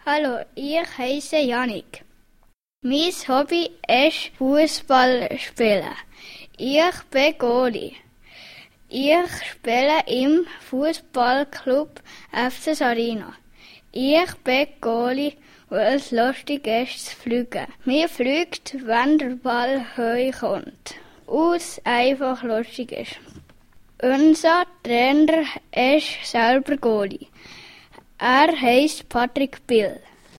Hallo, ich heiße Jannik. Mein Hobby ist Fußball spielen. Ich bin Goalie. Ich spiele im Fußballclub FC Sarina. Ich bin Goalie, weil es lustig ist zu fliegen. Mir fliegt, wenn der Ball hoch kommt. Was einfach lustig ist. Unser Trainer ist selber Goalie. Er heisst Patrick Bill.